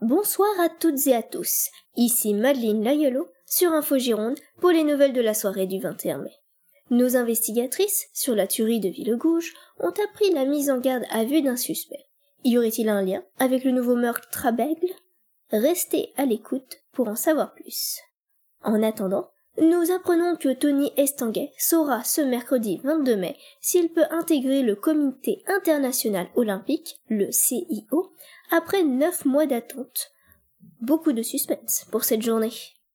Bonsoir à toutes et à tous, ici Madeleine Layolo sur Info Gironde pour les nouvelles de la soirée du 21 mai. Nos investigatrices, sur la tuerie de Villegouge, ont appris la mise en garde à vue d'un suspect. Y aurait-il un lien avec le nouveau meurtre à Bègle ? Restez à l'écoute pour en savoir plus. En attendant, nous apprenons que Tony Estanguet saura ce mercredi 22 mai s'il peut intégrer le Comité international olympique, le CIO, après 9 mois d'attente. Beaucoup de suspense pour cette journée.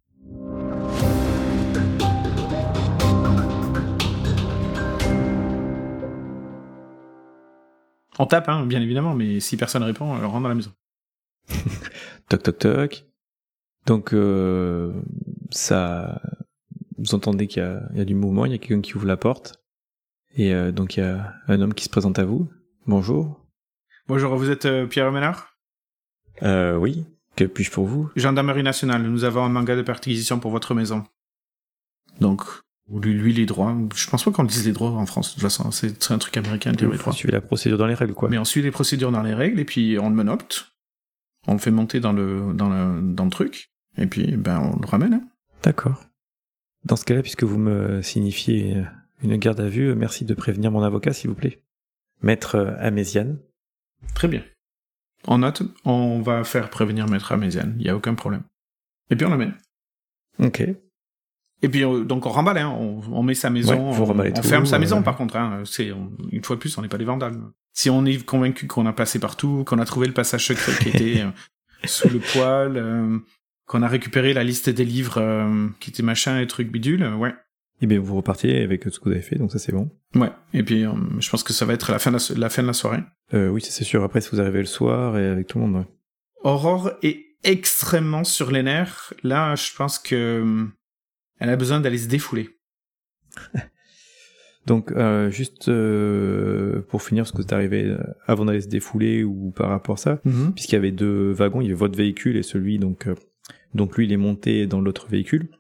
On tape, bien évidemment, mais si personne répond, on rentre dans la maison. Toc toc toc. Donc ça, vous entendez qu'il y a du mouvement, il y a quelqu'un qui ouvre la porte, et donc il y a un homme qui se présente à vous. Bonjour. Bonjour, vous êtes Pierre Ménard ? Oui. Que puis-je pour vous ? Gendarmerie nationale, nous avons un mandat de perquisition pour votre maison. Donc, lui les droits. Je pense pas qu'on dise les droits en France, de toute façon, c'est un truc américain de dire les droits. Vous suivez la procédure dans les règles, quoi. Mais on suit les procédures dans les règles, et puis on le menopte, on le fait monter dans le truc, et puis on le ramène. D'accord. Dans ce cas-là, puisque vous me signifiez une garde à vue, merci de prévenir mon avocat, s'il vous plaît. Maître Améziane. Très bien. En note, on va faire prévenir Maître Améziane, il n'y a aucun problème. Et puis on l'amène. Ok. Et puis donc on remballe, on met sa maison, ouais, on ferme sa maison par contre. Une fois de plus, on n'est pas des vandales. Si on est convaincu qu'on a passé partout, qu'on a trouvé le passage secret qui était sous le poêle, qu'on a récupéré la liste des livres qui étaient machin et trucs bidules, ouais. Et bien vous repartiez avec ce que vous avez fait, donc ça c'est bon. Ouais, et puis je pense que ça va être la fin de la soirée. Oui, c'est sûr, après si vous arrivez le soir et avec tout le monde, ouais. Aurore est extrêmement sur les nerfs. Là, je pense que elle a besoin d'aller se défouler. Donc, juste pour finir, ce que c'est arrivé avant d'aller se défouler ou par rapport à ça, puisqu'il y avait 2 wagons, il y avait votre véhicule et celui, donc lui, il est monté dans l'autre véhicule.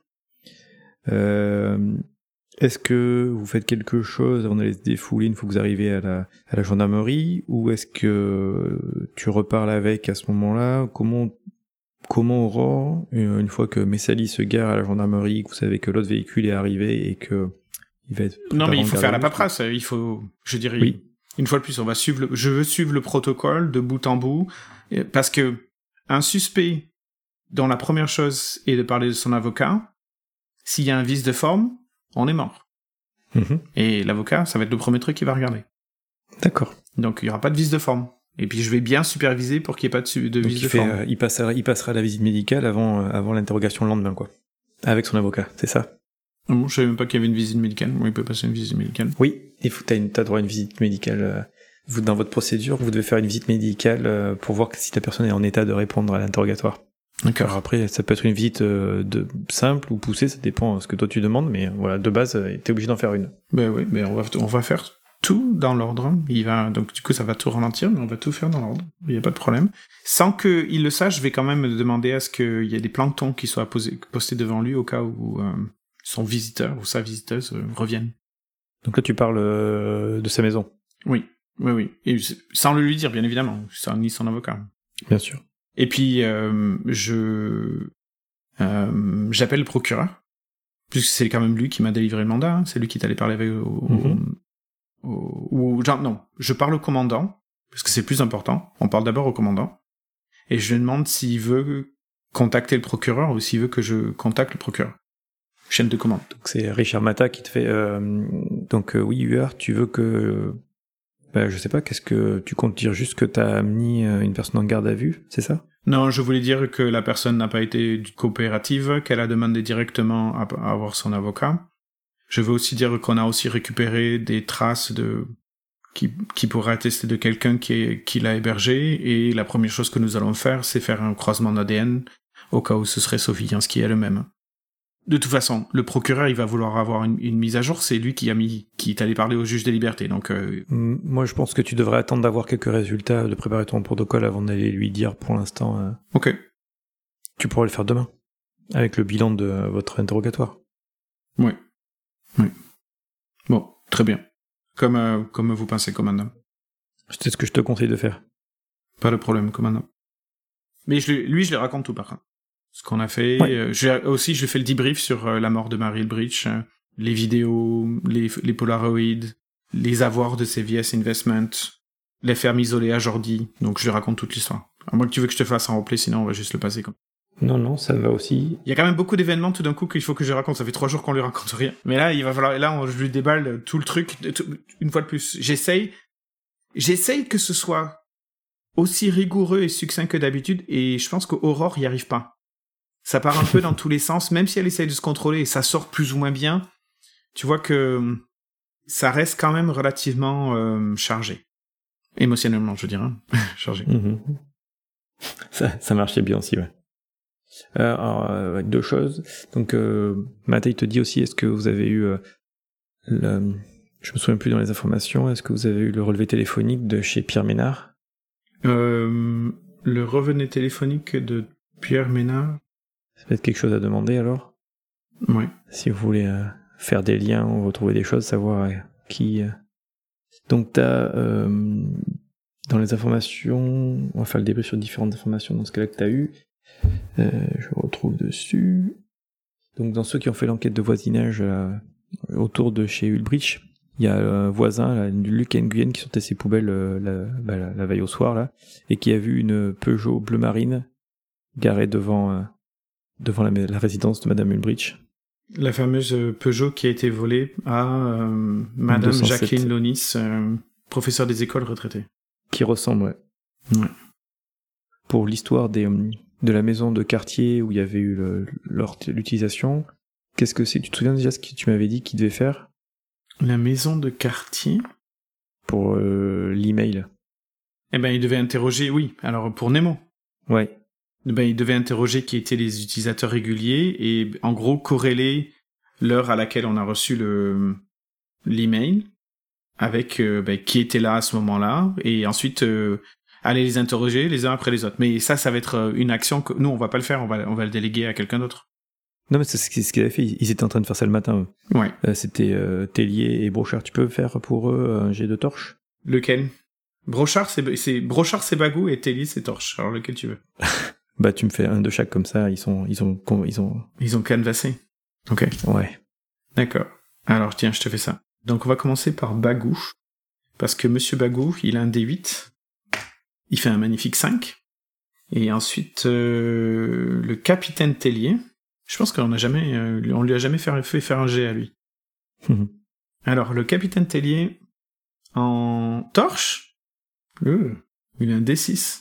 Est-ce que vous faites quelque chose avant d'aller se défouler une fois que vous arrivez à la gendarmerie, ou est-ce que tu reparles avec à ce moment-là ? Comment Aurore, une fois que Messali se gare à la gendarmerie, que vous savez que l'autre véhicule est arrivé et que il va être... Non, mais il faut faire la paperasse, il faut... Je dirais, oui. Une fois de plus, je veux suivre le protocole de bout en bout, parce que un suspect dont la première chose est de parler de son avocat, s'il y a un vice de forme, on est mort. Et l'avocat, ça va être le premier truc qu'il va regarder. D'accord. Donc il n'y aura pas de vice de forme. Et puis je vais bien superviser pour qu'il n'y ait pas de vice de forme. Il passera la visite médicale avant l'interrogation le lendemain, quoi. Avec son avocat, c'est ça ? Bon, je savais même pas qu'il y avait une visite médicale. Oui, il peut passer une visite médicale. Oui, et t'as droit à une visite médicale. Dans votre procédure, vous devez faire une visite médicale pour voir si la personne est en état de répondre à l'interrogatoire. D'accord. Alors après, ça peut être une visite simple ou poussée, ça dépend de ce que toi tu demandes, mais voilà, de base, t'es obligé d'en faire une. Ben oui, mais on va faire tout dans l'ordre. Donc du coup, ça va tout ralentir, mais on va tout faire dans l'ordre. Il n'y a pas de problème. Sans qu'il le sache, je vais quand même demander à ce qu'il y ait des planctons qui soient postés devant lui au cas où son visiteur ou sa visiteuse revienne. Donc là, tu parles de sa maison. Oui. Et sans le lui dire, bien évidemment. Ça ni son avocat. Bien sûr. Et puis, j'appelle le procureur, puisque c'est quand même lui qui m'a délivré le mandat, c'est lui qui est allé parler avec je parle au commandant, parce que c'est plus important, on parle d'abord au commandant, et je lui demande s'il veut contacter le procureur ou s'il veut que je contacte le procureur. Chaîne de commande. Donc c'est Richard Mata qui te fait... oui, UR, tu veux que... je sais pas, qu'est-ce que tu comptes dire? Juste que t'as mis une personne en garde à vue, c'est ça? Non, je voulais dire que la personne n'a pas été coopérative, qu'elle a demandé directement à avoir son avocat. Je veux aussi dire qu'on a aussi récupéré des traces qui pourraient attester de quelqu'un qui l'a hébergé, et la première chose que nous allons faire, c'est faire un croisement d'ADN, au cas où ce serait Sophie Yansky elle-même. De toute façon, le procureur, il va vouloir avoir une mise à jour, c'est lui qui est allé parler au juge des libertés, donc... Moi, je pense que tu devrais attendre d'avoir quelques résultats, de préparer ton protocole avant d'aller lui dire pour l'instant... Ok. Tu pourras le faire demain, avec le bilan de votre interrogatoire. Oui. Bon, très bien. Comme vous pensez, commandant. C'est ce que je te conseille de faire. Pas de problème, commandant. Mais je lui raconte tout, par contre. Ce qu'on a fait. Ouais. Je lui fais le debrief sur la mort de Mary Elbridge, les vidéos, les Polaroids, les avoirs de ses VS Investments, les fermes isolées à Jordi. Donc je lui raconte toute l'histoire. À moins que tu veux que je te fasse un replay, sinon on va juste le passer comme. Non, ça va aussi. Il y a quand même beaucoup d'événements tout d'un coup qu'il faut que je raconte. Ça fait 3 jours qu'on lui raconte rien. Mais là, il va falloir. Et là, je lui déballe tout le truc une fois de plus. J'essaye que ce soit aussi rigoureux et succinct que d'habitude. Et je pense qu'Aurore y arrive pas. Ça part un peu dans tous les sens, même si elle essaye de se contrôler et ça sort plus ou moins bien. Tu vois que ça reste quand même relativement chargé. Émotionnellement, je dirais. Chargé. Mm-hmm. Ça marchait bien aussi, ouais. Avec 2 choses. Donc, Mathé te dit aussi, est-ce que vous avez eu je me souviens plus dans les informations, est-ce que vous avez eu le relevé téléphonique de chez Pierre Ménard? Le relevé téléphonique de Pierre Ménard. Ça peut être quelque chose à demander alors? Ouais. Si vous voulez faire des liens ou retrouver des choses, savoir qui... Donc t'as dans les informations, on va faire le débrief sur différentes informations dans ce cas-là que t'as eu. Je retrouve dessus. Donc dans ceux qui ont fait l'enquête de voisinage autour de chez Ulbrich, il y a un voisin, là, Luc Nguyen, qui sortait ses poubelles la veille au soir là, et qui a vu une Peugeot bleu marine garée devant la résidence de Madame Ulbrich. La fameuse Peugeot qui a été volée à Madame 207. Jacqueline Lonis, professeure des écoles retraitée. Qui ressemble, ouais. Pour l'histoire de la maison de quartier où il y avait eu l'utilisation, qu'est-ce que c'est? Tu te souviens déjà ce que tu m'avais dit qu'il devait faire? La maison de quartier? Pour l'email. Eh ben, il devait interroger, oui, alors pour Nemo. Ouais. Ben, il devait interroger qui étaient les utilisateurs réguliers et en gros corréler l'heure à laquelle on a reçu l'email avec qui était là à ce moment-là et ensuite aller les interroger les uns après les autres. Mais ça va être une action que nous on va pas le faire, on va le déléguer à quelqu'un d'autre. Non mais c'est ce qu'ils avaient fait, ils étaient en train de faire ça le matin. Ouais. C'était Tellier et Brochard. Tu peux faire pour eux un jet de torche? Lequel? Brochard c'est Bagou et Tellier c'est Torche. Alors lequel tu veux? Bah tu me fais un de chaque comme ça, ils ont canvassé. Ok. Ouais. D'accord. Alors tiens, je te fais ça. Donc on va commencer par Bagou. Parce que Monsieur Bagou, il a un D8. Il fait un magnifique 5. Et ensuite, le capitaine Tellier. Je pense qu'on lui a jamais fait faire un G à lui. Alors, le capitaine Tellier, en torche, il a un D6.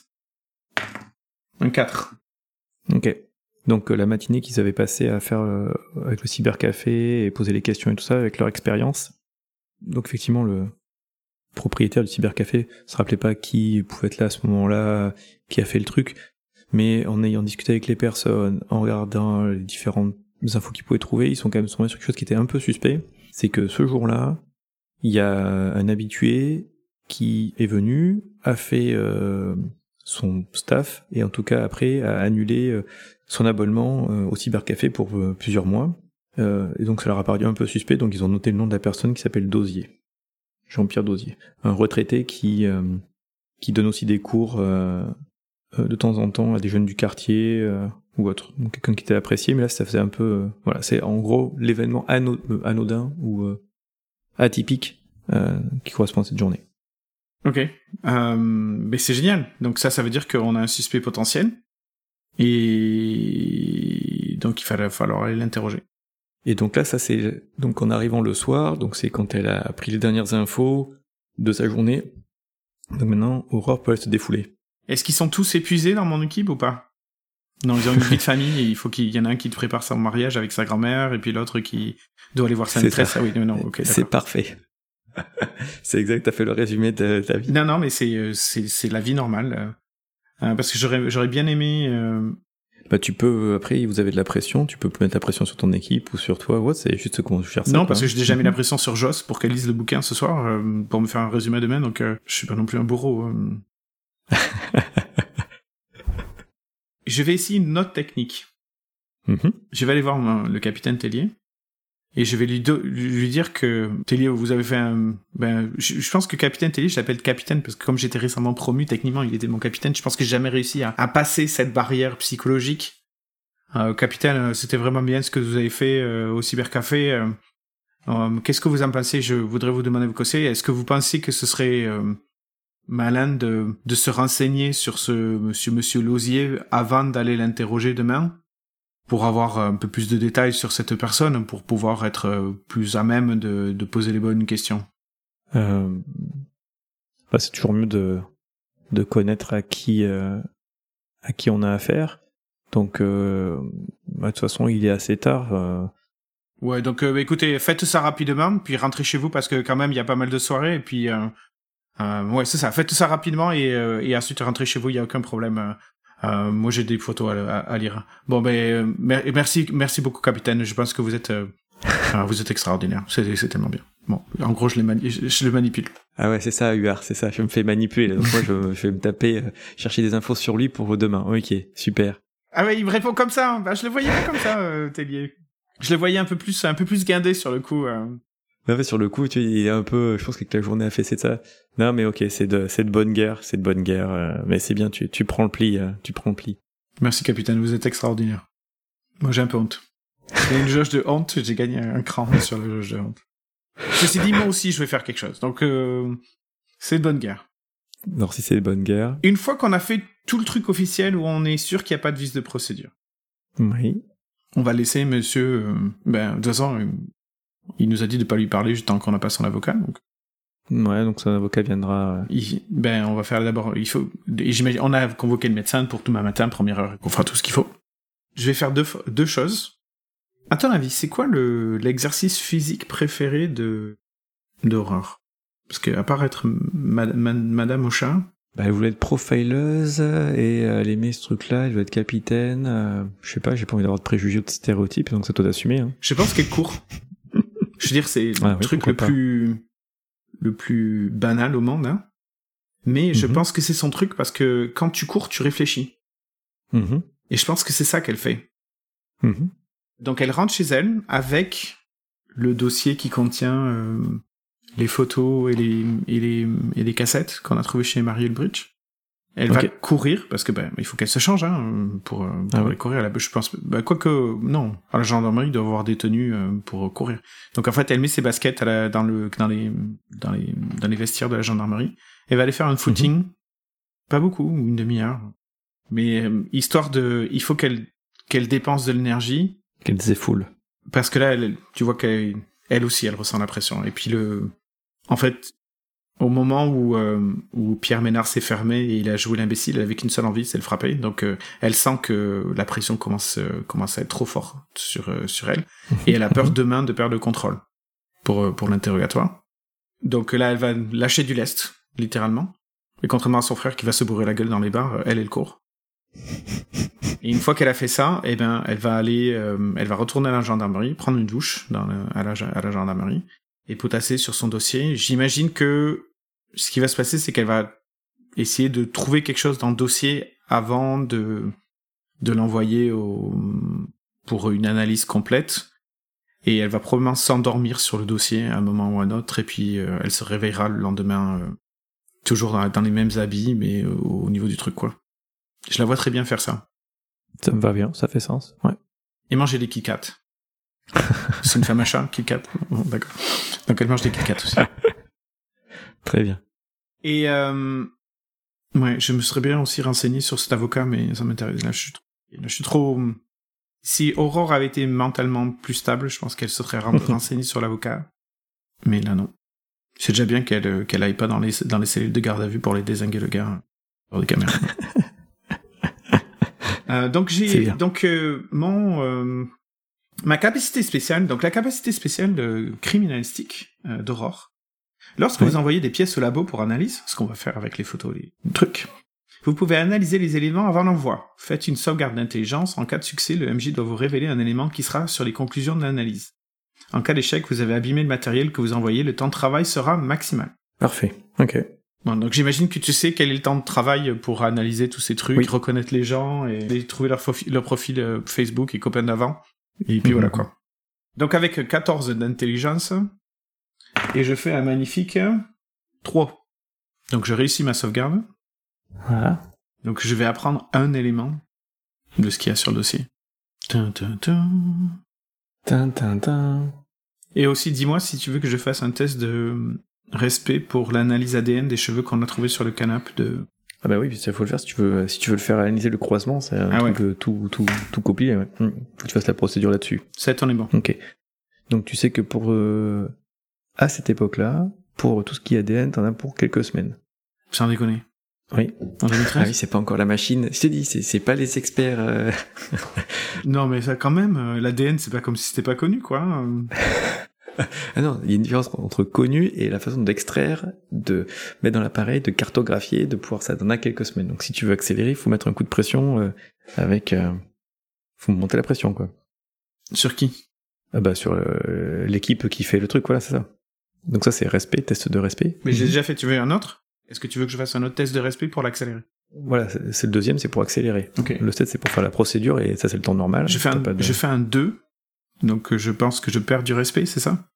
Un 4. Ok. Donc la matinée qu'ils avaient passée à faire avec le cybercafé et poser les questions et tout ça, avec leur expérience. Donc effectivement, le propriétaire du cybercafé se rappelait pas qui pouvait être là à ce moment-là, qui a fait le truc, mais en ayant discuté avec les personnes, en regardant les différentes infos qu'ils pouvaient trouver, ils sont quand même tombés sur quelque chose qui était un peu suspect. C'est que ce jour-là, il y a un habitué qui est venu, a fait son staff, et en tout cas après a annulé son abonnement au cybercafé pour plusieurs mois. Et donc ça leur a paru un peu suspect, donc ils ont noté le nom de la personne qui s'appelle Dosier. Jean-Pierre Dosier. Un retraité qui donne aussi des cours de temps en temps à des jeunes du quartier ou autre. Donc quelqu'un qui était apprécié, mais là ça faisait un peu... voilà, c'est en gros l'événement anodin ou atypique qui correspond à cette journée. Ok. Mais c'est génial. Donc ça veut dire qu'on a un suspect potentiel. Et donc il va falloir aller l'interroger. Et donc là, ça c'est donc en arrivant le soir, donc c'est quand elle a pris les dernières infos de sa journée. Donc maintenant, Aurore peut aller se défouler. Est-ce qu'ils sont tous épuisés dans mon équipe ou pas? Non, ils ont une vie de famille et il faut qu'il y en a un qui te prépare son mariage avec sa grand-mère et puis l'autre qui doit aller voir sa maîtresse. Ah oui, non, ok. C'est parfait. C'est exact, t'as fait le résumé de ta vie. Non, mais c'est la vie normale. Parce que j'aurais bien aimé... Bah tu peux, après vous avez de la pression, tu peux mettre la pression sur ton équipe ou sur toi, c'est juste qu'on cherche ça. Non, parce que j'ai déjà mis la pression sur Joss pour qu'elle lise le bouquin ce soir, pour me faire un résumé demain, donc je suis pas non plus un bourreau. Je vais essayer une autre technique. Je vais aller voir le capitaine Tellier, Et je vais lui dire que Tellier, vous avez fait je pense que capitaine Tellier, je l'appelle capitaine parce que comme j'étais récemment promu, techniquement, il était mon capitaine. Je pense que j'ai jamais réussi à passer cette barrière psychologique. Capitaine, c'était vraiment bien ce que vous avez fait au cybercafé. Qu'est-ce que vous en pensez? Je voudrais vous demander vos conseils. Est-ce que vous pensez que ce serait malin de se renseigner sur ce monsieur Lausier avant d'aller l'interroger demain, pour avoir un peu plus de détails sur cette personne, pour pouvoir être plus à même de poser les bonnes questions? C'est toujours mieux de connaître à qui on a affaire. Donc, de toute façon, il est assez tard. Ouais, donc écoutez, faites ça rapidement, puis rentrez chez vous parce que quand même il y a pas mal de soirées, et puis ouais, c'est ça, faites ça rapidement et ensuite rentrez chez vous, il y a aucun problème. Moi j'ai des photos à lire. Bon merci beaucoup capitaine, je pense que vous êtes extraordinaire, c'est tellement bien. Bon, en gros je le manipule. Ah ouais, c'est ça Huard, c'est ça, je me fais manipuler, donc moi je vais me taper, chercher des infos sur lui pour demain. Ok, super. Ah ouais, il me répond comme ça, je le voyais pas comme ça, Tellier. Je le voyais un peu plus guindé sur le coup. Ouais, sur le coup, il est un peu, je pense que la journée a fait c'est ça. Non, mais ok, c'est de bonne guerre, mais c'est bien, tu prends le pli, Merci capitaine, vous êtes extraordinaire. Moi j'ai un peu honte. Il y a une jauge de honte, j'ai gagné un cran sur la jauge de honte. Ceci dit, moi aussi je vais faire quelque chose, donc c'est de bonne guerre. Non, si c'est de bonne guerre. Une fois qu'on a fait tout le truc officiel où on est sûr qu'il n'y a pas de vice de procédure. Oui. On va laisser monsieur... de toute façon, il nous a dit de pas lui parler juste tant qu'on n'a pas son avocat. Donc. Ouais, donc son avocat viendra... on va faire d'abord... J'imagine, on a convoqué le médecin pour demain matin, première heure, qu'on fera tout ce qu'il faut. Je vais faire deux choses. À ton avis, c'est quoi l'exercice physique préféré d'Aurore? Parce que à part être Madame au chat... Elle voulait être profileuse et elle aimait ce truc-là, elle veut être capitaine. Je sais pas, j'ai pas envie d'avoir de préjugés ou de stéréotypes, donc c'est toi d'assumer. Hein. Je pense qu'elle court. Je veux dire, c'est le truc le plus banal au monde, hein. Mais je pense que c'est son truc parce que quand tu cours, tu réfléchis. Et je pense que c'est ça qu'elle fait. Donc elle rentre chez elle avec le dossier qui contient les photos et les cassettes qu'on a trouvées chez Marielle Bridge. Elle va courir, parce que il faut qu'elle se change pour aller courir. Je pense, quoique, non, à la gendarmerie, il doit avoir des tenues pour courir. Donc en fait, elle met ses baskets dans les vestiaires de la gendarmerie. Elle va aller faire un footing, pas beaucoup, une demi-heure. Mais il faut qu'elle dépense de l'énergie. Qu'elle défoule. Parce que là, tu vois qu'elle aussi, elle ressent la pression. Et puis en fait, au moment où Pierre Ménard s'est fermé et il a joué l'imbécile, elle avait qu'une seule envie, c'est le frapper. Donc elle sent que la pression commence à être trop forte sur elle. Et elle a peur demain de perdre le contrôle pour l'interrogatoire. Donc là, elle va lâcher du lest, littéralement. Et contrairement à son frère qui va se bourrer la gueule dans les bars, elle court. Et une fois qu'elle a fait ça, elle va retourner à la gendarmerie, prendre une douche à la gendarmerie et potasser sur son dossier. J'imagine que ce qui va se passer, c'est qu'elle va essayer de trouver quelque chose dans le dossier avant de l'envoyer pour une analyse complète. Et elle va probablement s'endormir sur le dossier à un moment ou à un autre, et puis elle se réveillera le lendemain, toujours dans les mêmes habits, mais au niveau du truc, quoi. Je la vois très bien faire ça. Ça me va bien, ça fait sens, ouais. Et manger des Kit Kat. C'est une femme à chat, Kit Kat. Bon, d'accord. Donc elle mange des Kit Kat aussi. Très bien. Et je me serais bien aussi renseigné sur cet avocat, mais ça m'intéresse. Là, je suis trop... Si Aurore avait été mentalement plus stable, je pense qu'elle se serait renseignée sur l'avocat. Mais là, non. C'est déjà bien qu'elle aille pas dans les cellules de garde à vue pour les dézinguer le gars hors des caméras. Ma capacité spéciale, donc la capacité spéciale de criminalistique d'Aurore. Lorsque vous envoyez des pièces au labo pour analyse, ce qu'on va faire avec les photos, les trucs, vous pouvez analyser les éléments avant l'envoi. Faites une sauvegarde d'intelligence. En cas de succès, le MJ doit vous révéler un élément qui sera sur les conclusions de l'analyse. En cas d'échec, vous avez abîmé le matériel que vous envoyez, le temps de travail sera maximal. Parfait, ok. Bon, donc j'imagine que tu sais quel est le temps de travail pour analyser tous ces trucs, reconnaître les gens et trouver leur profil Facebook et copains d'avant. Et puis voilà quoi. Donc avec 14 d'intelligence, et je fais un magnifique 3. Donc je réussis ma sauvegarde. Voilà. Donc je vais apprendre un élément de ce qu'il y a sur le dossier. Tin, tin, tin. Tin. Et aussi, dis-moi si tu veux que je fasse un test de respect pour l'analyse ADN des cheveux qu'on a trouvé sur le canapé de... Ah bah oui, il faut le faire si tu veux le faire analyser le croisement, c'est un truc tout copier. Ouais. Faut que tu fasses la procédure là-dessus. 7, on est bon. Ok. Donc tu sais que pour à cette époque-là, pour tout ce qui est ADN, t'en as pour quelques semaines. Sans déconner. Oui. En 2013 Ah oui, c'est pas encore la machine. Je t'ai dit, c'est pas les experts. Non, mais ça quand même, l'ADN, c'est pas comme si c'était pas connu, quoi. Ah non, il y a une différence entre connu et la façon d'extraire, de mettre dans l'appareil, de cartographier, de pouvoir ça t'en a quelques semaines. Donc si tu veux accélérer, il faut mettre un coup de pression faut monter la pression, quoi. Sur qui? Ah bah sur l'équipe qui fait le truc, voilà, c'est ça. Donc ça c'est respect, test de respect. Mais j'ai déjà fait, tu veux un autre? Est-ce que tu veux que je fasse un autre test de respect pour l'accélérer? Voilà, c'est le deuxième, c'est pour accélérer. Ok. Le 7 c'est pour faire la procédure et ça c'est le temps normal. Je fais un 2, donc je pense que je perds du respect, c'est ça?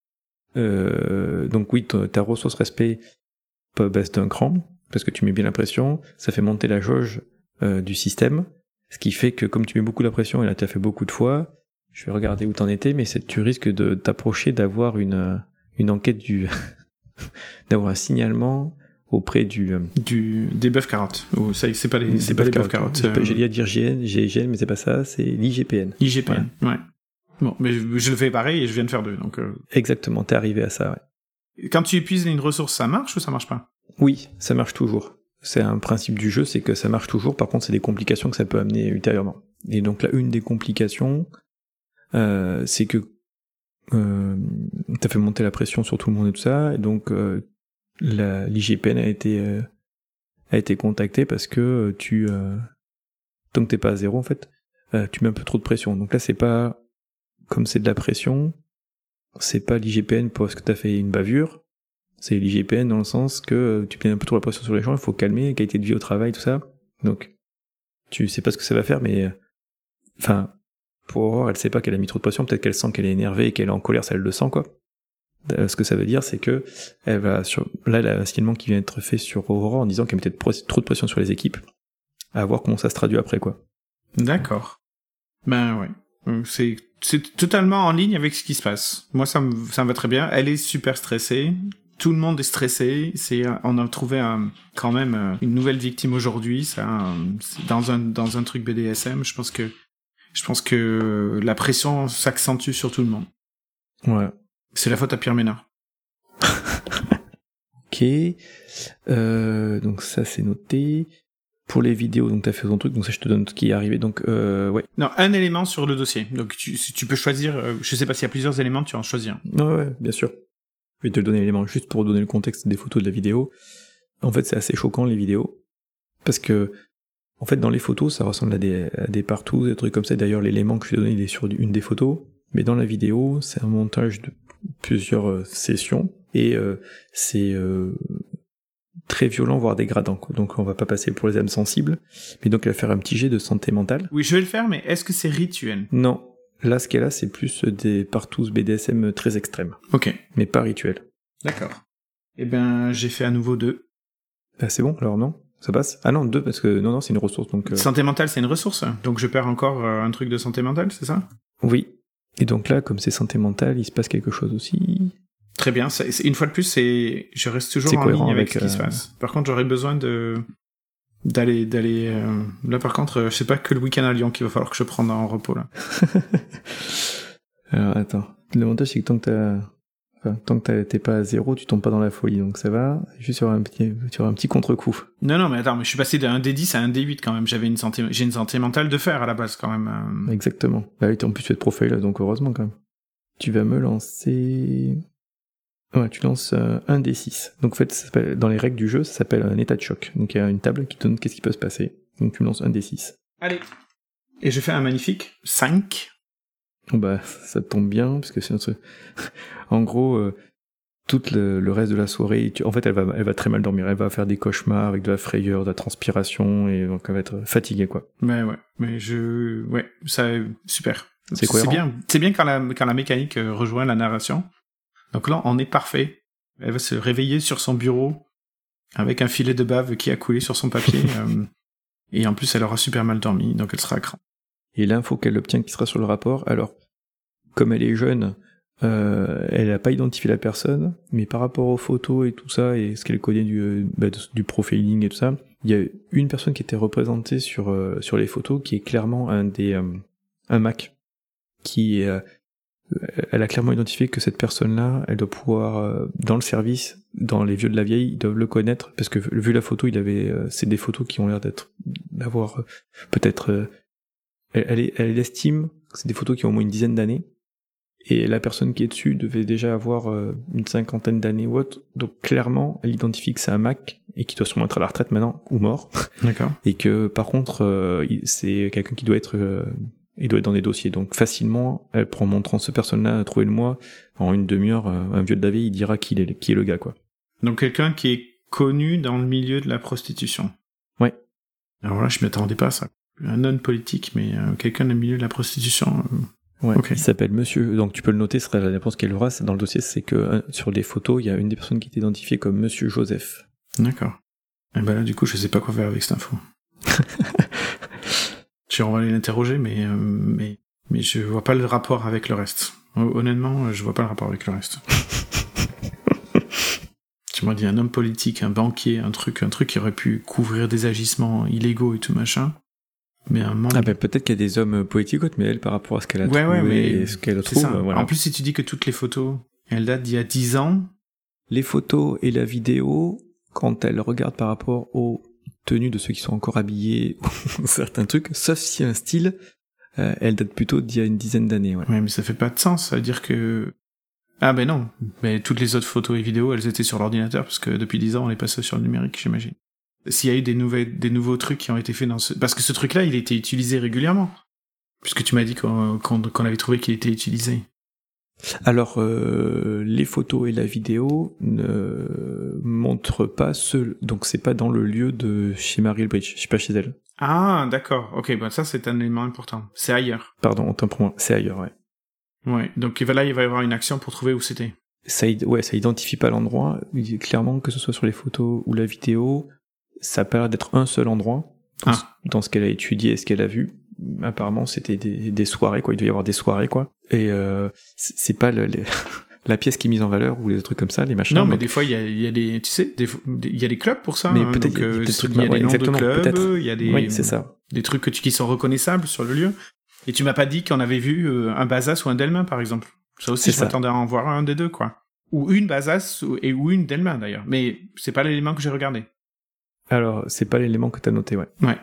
Donc oui, ta ressource respect baisse d'un cran, parce que tu mets bien la pression, ça fait monter la jauge du système, ce qui fait que comme tu mets beaucoup la pression, et là tu as fait beaucoup de fois, je vais regarder où t'en étais, mais tu risques de t'approcher d'avoir une enquête d'avoir un signalement auprès des bœufs carottes. Oh, ça, c'est pas les bœufs carottes. J'ai dit à dire GIGN, mais c'est pas ça, c'est l'IGPN. IGPN, ouais. Bon, mais je le fais pareil et je viens de faire 2, donc... Exactement, t'es arrivé à ça, ouais. Quand tu épuises une ressource, ça marche ou ça marche pas? Oui, ça marche toujours. C'est un principe du jeu, c'est que ça marche toujours, par contre c'est des complications que ça peut amener ultérieurement. Et donc là, une des complications, c'est que t'as fait monter la pression sur tout le monde et tout ça, et donc l'IGPN a été contacté parce que tant que t'es pas à 0 en fait, tu mets un peu trop de pression. Donc là c'est pas, comme c'est de la pression, c'est pas l'IGPN parce que t'as fait une bavure, c'est l'IGPN dans le sens que tu mets un peu trop la pression sur les gens, il faut calmer, qualité de vie au travail, tout ça. Donc tu sais pas ce que ça va faire, mais enfin, pour Aurore, elle sait pas qu'elle a mis trop de pression, peut-être qu'elle sent qu'elle est énervée et qu'elle est en colère, ça elle le sent, quoi. Ce que ça veut dire, c'est que elle va là, il y a un signalement qui vient d'être fait sur Aurore en disant qu'elle mettait trop de pression sur les équipes, à voir comment ça se traduit après, quoi. D'accord. Ben ouais. C'est totalement en ligne avec ce qui se passe. Moi, ça me va très bien. Elle est super stressée. Tout le monde est stressé. On a trouvé quand même une nouvelle victime aujourd'hui. C'est dans un truc BDSM. Je pense que la pression s'accentue sur tout le monde. Ouais. C'est la faute à Pierre Ménard. Ok. Donc ça, c'est noté. Pour les vidéos, donc t'as fait ton truc, donc ça je te donne ce qui est arrivé, donc ouais. Non, un élément sur le dossier. Donc tu peux choisir, je sais pas s'il y a plusieurs éléments, tu en choisis un. Ouais, bien sûr. Je vais te donner l'élément juste pour donner le contexte des photos de la vidéo. En fait, c'est assez choquant les vidéos, parce que en fait dans les photos, ça ressemble à des partous, des trucs comme ça. D'ailleurs, l'élément que je t'ai donné, il est sur une des photos, mais dans la vidéo, c'est un montage de plusieurs sessions, et c'est très violent, voire dégradant, quoi. Donc on va pas passer pour les âmes sensibles, mais donc elle va faire un petit jet de santé mentale. Oui, je vais le faire, mais est-ce que c'est rituel? Non, là ce qu'elle a, c'est plus des partous BDSM très extrêmes. Ok. Mais pas rituel. D'accord. Eh ben, j'ai fait à nouveau 2. Bah c'est bon, alors non? Ça passe? Ah non, 2, parce que non, c'est une ressource, donc... Santé mentale, c'est une ressource, donc je perds encore un truc de santé mentale, c'est ça? Oui. Et donc là, comme c'est santé mentale, il se passe quelque chose aussi... Très bien. Une fois de plus, je reste toujours en ligne avec ce qui se passe. Par contre, j'aurais besoin d'aller. Là, par contre, je sais pas que le week-end à Lyon qu'il va falloir que je prenne en repos là. Alors attends. L'avantage c'est que tant que t'es pas à 0, tu tombes pas dans la folie, donc ça va. Juste sur un petit contre-coup. Non, mais attends, mais je suis passé d'un D10 à un D8 quand même. J'ai une santé mentale de fer à la base quand même. Exactement. Bah oui, en plus tu es de profil là, donc heureusement quand même. Tu vas me lancer. Ouais, tu lances un D6. Donc en fait, dans les règles du jeu, ça s'appelle un état de choc. Donc il y a une table qui te donne qu'est-ce qui peut se passer. Donc tu me lances un D6. Allez. Et je fais un magnifique 5. Bon bah, ça tombe bien, parce que c'est notre... En gros, tout le reste de la soirée, en fait, elle va très mal dormir. Elle va faire des cauchemars avec de la frayeur, de la transpiration, et donc elle va être fatiguée, quoi. Mais ouais, ça, super. C'est cohérent. C'est bien quand la mécanique rejoint la narration. Donc là, on est parfait. Elle va se réveiller sur son bureau avec un filet de bave qui a coulé sur son papier. Et en plus, elle aura super mal dormi, donc elle sera à cran. Et l'info qu'elle obtient qui sera sur le rapport, alors, comme elle est jeune, elle n'a pas identifié la personne, mais par rapport aux photos et tout ça, et ce qu'elle connaît du profiling et tout ça, il y a une personne qui était représentée sur les photos qui est clairement un Mac, qui elle a clairement identifié que cette personne-là, elle doit pouvoir, dans le service, dans les vieux de la vieille, ils doivent le connaître, parce que vu la photo, c'est des photos qui ont l'air d'avoir peut-être, elle estime que c'est des photos qui ont au moins une dizaine d'années, et la personne qui est dessus devait déjà avoir une 50aine d'années ou autre, donc clairement, elle identifie que c'est un Mac, et qui doit sûrement être à la retraite maintenant, ou mort. D'accord. Et que, par contre, c'est quelqu'un qui doit être... il doit être dans des dossiers, donc facilement, elle prend montrant cette personne-là à trouver le mois, en une demi-heure, un vieux de la vie, il dira qui est le gars, quoi. Donc quelqu'un qui est connu dans le milieu de la prostitution. Ouais. Alors là, je m'attendais pas à ça. Un non-politique, mais quelqu'un dans le milieu de la prostitution. Ouais, okay. Il s'appelle Monsieur, donc tu peux le noter, ce sera la réponse qu'elle aura, dans le dossier, c'est que sur les photos, il y a une des personnes qui est identifiée comme Monsieur Joseph. D'accord. Et ben là, du coup, je sais pas quoi faire avec cette info. On va aller l'interroger, mais je vois pas le rapport avec le reste. Honnêtement, je vois pas le rapport avec le reste. Tu m'as dit un homme politique, un banquier, un truc qui aurait pu couvrir des agissements illégaux et tout machin. Mais un membre... Ah ben peut-être qu'il y a des hommes politiques, mais elle, par rapport à ce qu'elle a trouvé et ce qu'elle trouve... Voilà. En plus, si tu dis que toutes les photos, elles datent d'il y a 10 ans... Les photos et la vidéo, quand elle regarde par rapport aux tenues de ceux qui sont encore habillés, certains trucs, sauf si un style, elle date plutôt d'il y a une dizaine d'années. Ouais, mais ça fait pas de sens, ça veut dire que... Ah ben non, mais toutes les autres photos et vidéos, elles étaient sur l'ordinateur, parce que depuis 10 ans, on est passé sur le numérique, j'imagine. S'il y a eu des nouveaux trucs qui ont été faits dans ce... Parce que ce truc-là, il était utilisé régulièrement. Puisque tu m'as dit qu'on avait trouvé qu'il était utilisé. Alors, les photos et la vidéo ne montrent pas donc c'est pas dans le lieu de chez Mary Elbridge, je suis pas chez elle. Ah, d'accord, ok, bah ça c'est un élément important. C'est ailleurs. Pardon, autant pour moi, c'est ailleurs, ouais. Ouais, donc là il va y avoir une action pour trouver où c'était. Ça identifie pas l'endroit, clairement que ce soit sur les photos ou la vidéo, ça a pas l'air d'être un seul endroit, dans ce qu'elle a étudié et ce qu'elle a vu. Apparemment c'était des soirées, quoi, il devait y avoir des soirées, quoi. Et c'est pas la pièce qui est mise en valeur ou les trucs comme ça, les machins. Non, mais des fois il y a des, tu sais, il y a des clubs pour ça. Mais hein, peut-être il y a des noms de clubs, il y a des, oui, c'est ça. Des trucs qui sont reconnaissables sur le lieu. Et tu m'as pas dit qu'on avait vu un Bazas ou un Delmin, par exemple. Ça aussi, je m'attendais à en voir un des deux, quoi. Ou une Bazas ou une Delmin, d'ailleurs. Mais c'est pas l'élément que j'ai regardé. Alors, c'est pas l'élément que t'as noté, ouais. Ouais.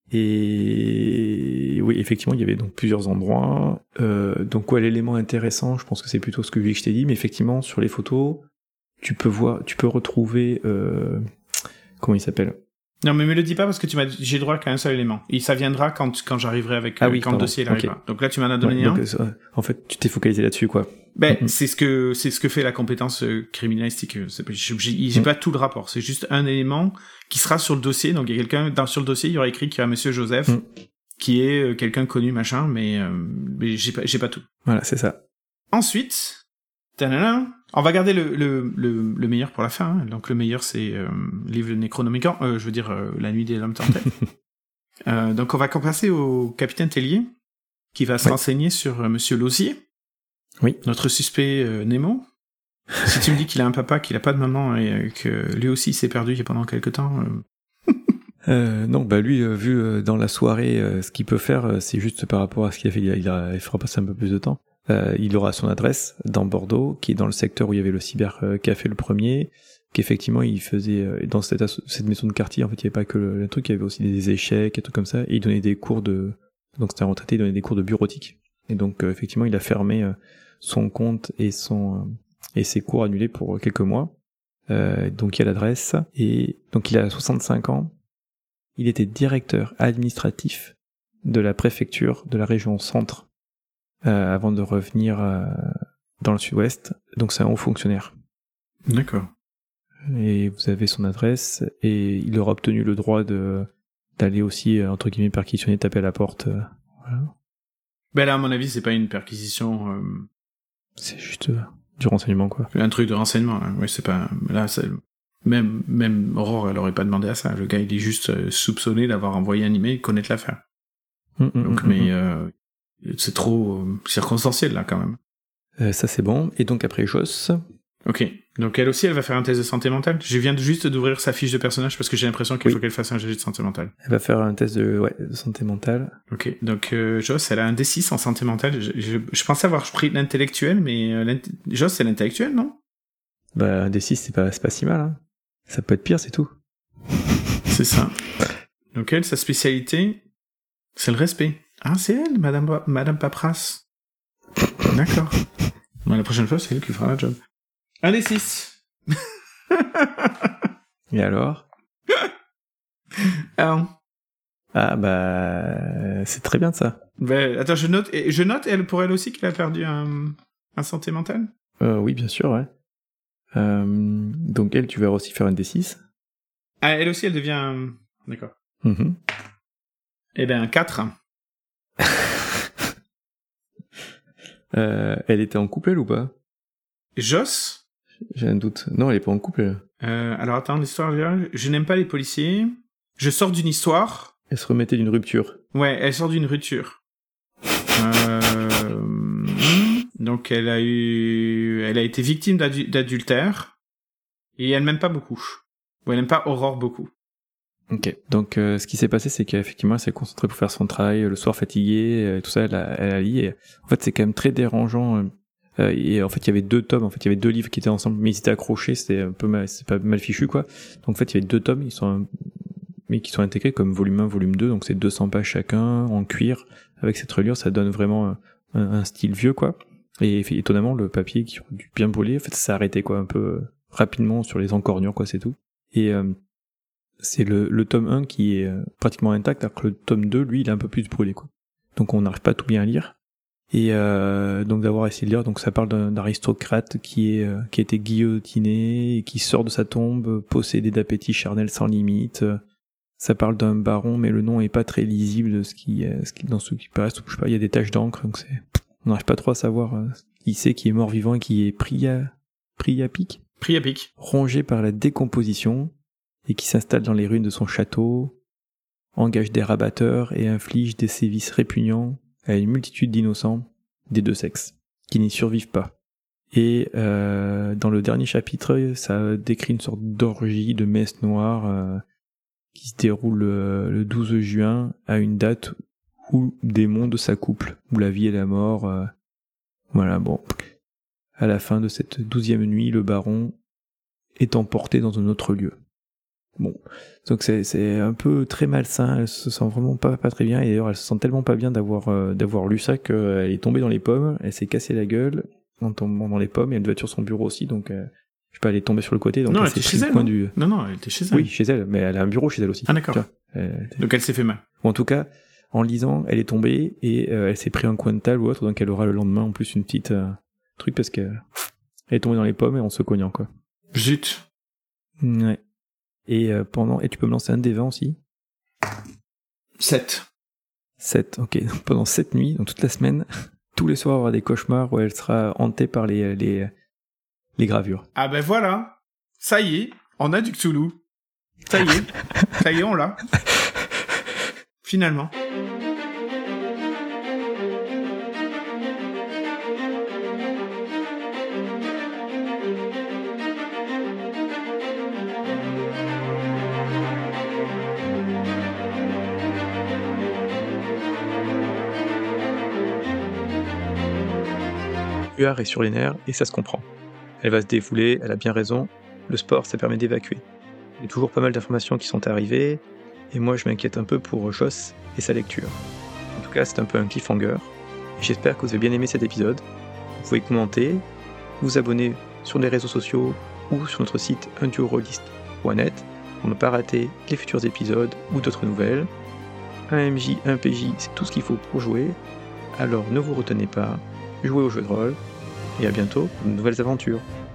Et oui, effectivement, il y avait donc plusieurs endroits. Donc ouais, l'élément intéressant, je pense que c'est plutôt ce que je t'ai dit, mais effectivement, sur les photos, tu peux retrouver comment il s'appelle? Non, mais me le dis pas parce que j'ai droit qu'à un seul élément. Et ça viendra quand j'arriverai avec quand le dossier arrivera. Donc là, tu m'en as donné un. Donc, en fait, tu t'es focalisé là-dessus, quoi. Ben, c'est ce que fait la compétence criminalistique. J'ai pas tout le rapport. C'est juste un élément qui sera sur le dossier. Donc il y a quelqu'un sur le dossier, il y aura écrit qu'il y a Monsieur Joseph, qui est quelqu'un connu, machin, mais j'ai pas tout. Voilà, c'est ça. Ensuite, on va garder le meilleur pour la fin. Hein. Donc le meilleur, c'est livre Necronomicon. Je veux dire La Nuit des Hommes Tentés. Donc on va passer au capitaine Tellier, qui va se renseigner sur Monsieur Lausier. Oui. Notre suspect Nemo. Si tu me dis qu'il a un papa, qu'il a pas de maman et que lui aussi s'est perdu il y a pendant quelque temps. Non, bah lui, vu dans la soirée, ce qu'il peut faire, c'est juste par rapport à ce qu'il a fait. Il fera passer un peu plus de temps. Il aura son adresse dans Bordeaux, qui est dans le secteur où il y avait le cybercafé le premier, qu'effectivement il faisait dans cette maison de quartier. En fait, il n'y avait pas que le truc, il y avait aussi des échecs et tout comme ça. Et il donnait des cours donc c'était un retraité, il donnait des cours de bureautique. Et donc effectivement, il a fermé son compte et ses cours annulés pour quelques mois. Donc il y a l'adresse, et donc il a 65 ans. Il était directeur administratif de la préfecture de la région centre avant de revenir dans le sud-ouest. Donc c'est un haut fonctionnaire. D'accord. Et vous avez son adresse, et il aura obtenu le droit d'aller aussi, entre guillemets, perquisitionner, taper à la porte. Voilà. Ben là, à mon avis, c'est pas une perquisition... C'est juste du renseignement, quoi. Un truc de renseignement, là. Ouais, c'est pas... Là, c'est... Même Aurore, elle aurait pas demandé à ça. Le gars, il est juste soupçonné d'avoir envoyé un email et connaître l'affaire. Donc, c'est trop circonstanciel, là, quand même. Ça, c'est bon. Et donc, après Joss... Ok. Donc, elle aussi, elle va faire un test de santé mentale. Je viens juste d'ouvrir sa fiche de personnage parce que j'ai l'impression qu'il faut qu'elle fasse un jet de santé mentale. Elle va faire un test de santé mentale. Ok. Donc, Joss, elle a un D6 en santé mentale. Je pensais avoir pris l'intellectuel, mais Joss, c'est l'intellectuel, non? Bah, un D6, c'est pas si mal, hein. Ça peut être pire, c'est tout. C'est ça. Donc, elle, sa spécialité, c'est le respect. Ah, c'est elle, Madame Paperasse. D'accord. Bon, la prochaine fois, c'est elle qui fera la job. Un des 6. Et alors? Ah, bah, c'est très bien ça. Ben, attends, je note, elle, pour elle aussi, qu'elle a perdu un santé mentale? Oui, bien sûr, ouais. Donc elle, tu vas aussi faire un D6. Ah, elle aussi, elle devient... D'accord. Mm-hmm. Eh ben, 4. Elle était en couple, elle, ou pas? Joss? J'ai un doute. Non, elle est pas en couple, elle. Alors attends, l'histoire, je n'aime pas les policiers. Je sors d'une histoire. Elle se remettait d'une rupture. Ouais, elle sort d'une rupture. Donc elle a été victime d'adultère. Et elle m'aime pas beaucoup. Ou elle n'aime pas Aurore beaucoup. Ok. Donc ce qui s'est passé, c'est qu'effectivement, elle s'est concentrée pour faire son travail, le soir fatiguée, tout ça, elle a lu. Et en fait, c'est quand même très dérangeant. Et en fait, il y avait 2 tomes. En fait, il y avait 2 livres qui étaient ensemble, mais ils étaient accrochés. C'était un peu c'est pas mal fichu, quoi. Donc en fait, il y avait 2 tomes. Mais qui sont intégrés comme volume 1, volume 2. Donc c'est 200 pages chacun, en cuir. Avec cette reliure, ça donne vraiment un style vieux, quoi. Et étonnamment, le papier qui aurait dû bien brûler, en fait, ça s'est arrêté, quoi, un peu rapidement sur les encornures, quoi, c'est tout. Et c'est le tome 1 qui est pratiquement intact, alors que le tome 2, lui, il est un peu plus brûlé, quoi. Donc on n'arrive pas à tout bien lire. Et donc d'avoir essayé de lire, donc ça parle d'un aristocrate qui a été guillotiné et qui sort de sa tombe possédé d'appétit charnel sans limite. Ça parle d'un baron, mais le nom est pas très lisible dans ce qui passe. Je sais pas, il y a des taches d'encre, donc on n'arrive pas trop à savoir qui c'est qui est mort vivant et qui est pris à pic, rongé par la décomposition et qui s'installe dans les ruines de son château, engage des rabatteurs et inflige des sévices répugnants à une multitude d'innocents des 2 sexes, qui n'y survivent pas. Et dans le dernier chapitre, ça décrit une sorte d'orgie de messe noire qui se déroule le 12 juin à une date où des mondes s'accouplent, où la vie et la mort... Voilà, bon. À la fin de cette 12e nuit, le baron est emporté dans un autre lieu. Bon, donc c'est un peu très malsain, elle se sent vraiment pas très bien, et d'ailleurs elle se sent tellement pas bien d'avoir lu ça qu'elle est tombée dans les pommes, elle s'est cassée la gueule en tombant dans les pommes, et elle devait être sur son bureau aussi, donc je sais pas, elle est tombée sur le côté, donc non, elle s'est pris le coin du... Non, elle était chez elle. Oui, chez elle, mais elle a un bureau chez elle aussi. Ah d'accord. Donc elle s'est fait mal. Ou en tout cas, en lisant, elle est tombée, et elle s'est pris un coin de table ou autre, donc elle aura le lendemain en plus une petite truc, parce qu'elle est tombée dans les pommes et en se cognant, quoi. Zut. Ouais. Et tu peux me lancer un des 20 aussi. 7. 7, ok. Donc, pendant 7 nuits, donc toute la semaine, tous les soirs, elle aura des cauchemars où elle sera hantée par les gravures. Ah ben voilà. Ça y est, on a du Cthulhu. Ça y est, on l'a. Finalement. Huard est sur les nerfs et ça se comprend. Elle va se défouler, elle a bien raison. Le sport, ça permet d'évacuer. Il y a toujours pas mal d'informations qui sont arrivées, et moi je m'inquiète un peu pour Joss et sa lecture. En tout cas, c'est un peu un cliffhanger. Et j'espère que vous avez bien aimé cet épisode. Vous pouvez commenter, vous abonner sur les réseaux sociaux ou sur notre site unduorolist.net pour ne pas rater les futurs épisodes ou d'autres nouvelles. Un MJ, un PJ, c'est tout ce qu'il faut pour jouer. Alors ne vous retenez pas, jouez au jeu de rôle, et à bientôt pour de nouvelles aventures.